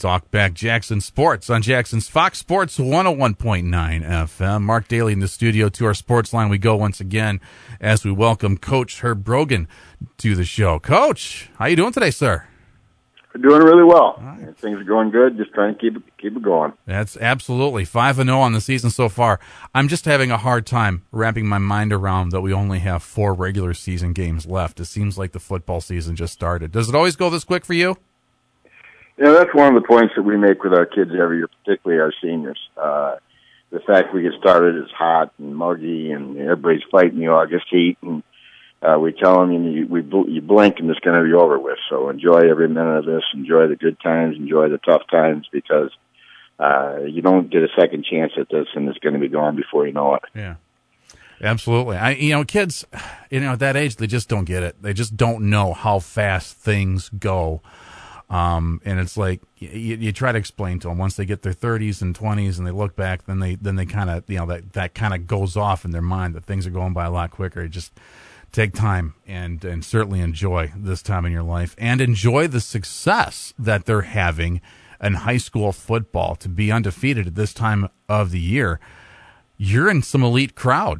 Talk back Jackson Sports on Jackson's Fox Sports 101.9 FM. Mark Daly in the studio. To our sports line we go once again as we welcome Coach Herb Brogan to the show. Coach, how you doing today, sir? Doing really well. Right. Things are going good. Just trying to keep it going. That's absolutely 5-0 on the season so far. I'm just having a hard time wrapping my mind around that we only have 4 regular season games left. It seems like the football season just started. Does it always go this quick for you? Yeah, that's one of the points that we make with our kids every year, particularly our seniors. The fact we get started is hot and muggy, and everybody's fighting the August heat, and we tell them you blink and it's going to be over with. So enjoy every minute of this. Enjoy the good times. Enjoy the tough times, because you don't get a second chance at this, and it's going to be gone before you know it. Yeah, absolutely. Kids, at that age, they just don't get it. They just don't know how fast things go. And it's like you try to explain to them once they get their 30s and 20s and they look back, then they kind of that kind of goes off in their mind that things are going by a lot quicker. Just take time and certainly enjoy this time in your life and enjoy the success that they're having in high school football. To be undefeated at this time of the year, you're in some elite crowd.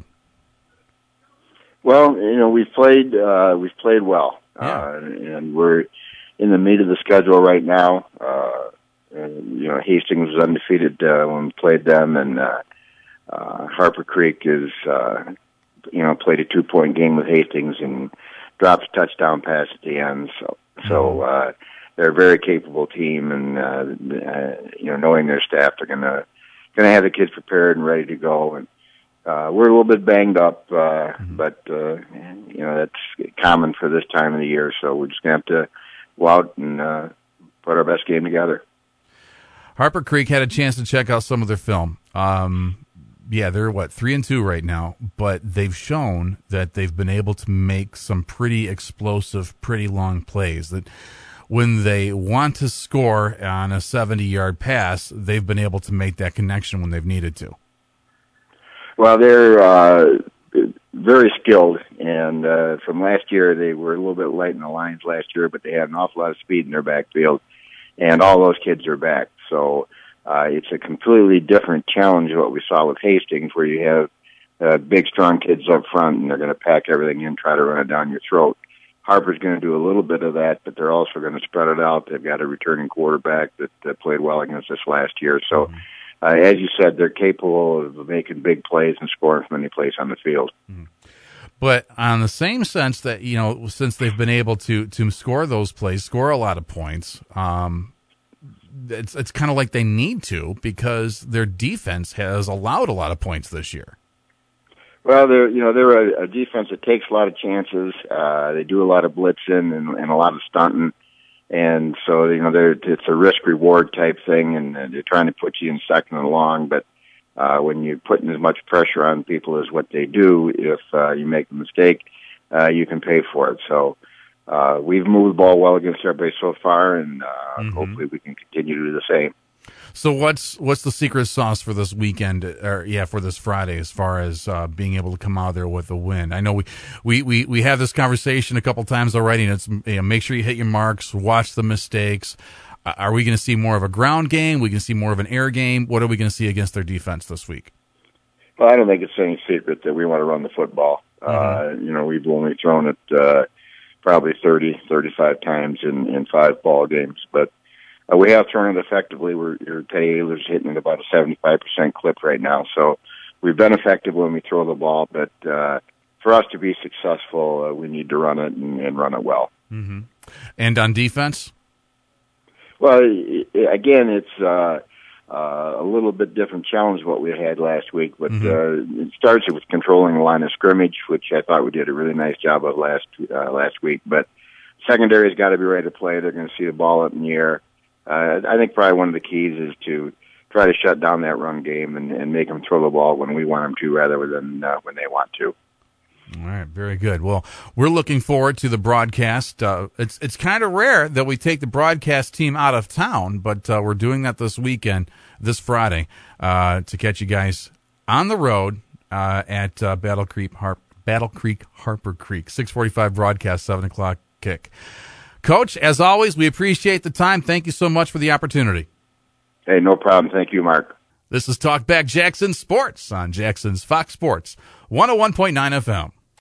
Well, we've played well, yeah. And we're in the meat of the schedule right now. Hastings was undefeated when we played them, and Harper Creek is, played a 2-point game with Hastings and dropped a touchdown pass at the end. So they're a very capable team, and knowing their staff, they're gonna have the kids prepared and ready to go. And we're a little bit banged up, but that's common for this time of the year. So we're just gonna have to go out and put our best game together. Harper Creek had a chance to check out some of their film. They're 3-2 right now, but they've shown that they've been able to make some pretty explosive, pretty long plays. That when they want to score on a 70-yard pass, they've been able to make that connection when they've needed to. Well, they're very skilled, and from last year they were a little bit light in the lines last year, but they had an awful lot of speed in their backfield, and all those kids are back. So it's a completely different challenge of what we saw with Hastings, where you have big, strong kids up front, and they're going to pack everything in, try to run it down your throat. Harper's going to do a little bit of that, but they're also going to spread it out. They've got a returning quarterback that played well against us last year. So, as you said, they're capable of making big plays and scoring from any place on the field. But on the same sense that, since they've been able to score those plays, score a lot of points, it's kind of like they need to, because their defense has allowed a lot of points this year. Well, they're a defense that takes a lot of chances. They do a lot of blitzing and a lot of stunting. And so, it's a risk-reward type thing, and they're trying to put you in second and long. But when you're putting as much pressure on people as what they do, if you make a mistake, you can pay for it. So we've moved the ball well against everybody so far, and hopefully we can continue to do the same. So what's the secret sauce for this weekend, for this Friday, as far as being able to come out there with a win? I know we have this conversation a couple times already, and it's make sure you hit your marks, watch the mistakes. Are we going to see more of a ground game? We can see more of an air game. What are we going to see against their defense this week? Well, I don't think it's any secret that we want to run the football. We've only thrown it probably 30, 35 times in 5 ball games, but we have thrown it effectively. Teddy Ayler's hitting at about a 75% clip right now. So we've been effective when we throw the ball, but for us to be successful, we need to run it and run it well. Mm-hmm. And on defense? Well, again, it's a little bit different challenge what we had last week, but it starts with controlling the line of scrimmage, which I thought we did a really nice job of last week. But secondary's got to be ready to play. They're going to see the ball up in the air. I think probably one of the keys is to try to shut down that run game and make them throw the ball when we want them to, rather than when they want to. All right, very good. Well, we're looking forward to the broadcast. It's kind of rare that we take the broadcast team out of town, but we're doing that this weekend, this Friday, to catch you guys on the road at Battle Creek Harper Creek. 6:45 broadcast, 7 o'clock kick. Coach, as always, we appreciate the time. Thank you so much for the opportunity. Hey, no problem. Thank you, Mark. This is Talkback Jackson Sports on Jackson's Fox Sports 101.9 FM.